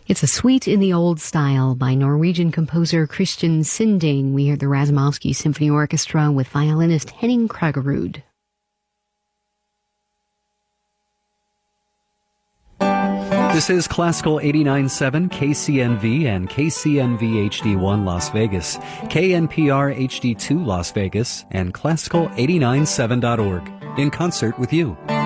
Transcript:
It's a suite in the old style by Norwegian composer Christian Sinding. We hear the Razumovsky Symphony Orchestra with violinist Henning Kraggerud. This is Classical 89.7 KCNV and KCNV HD1 Las Vegas, KNPR HD2 Las Vegas, and Classical 89.7.org in concert with you.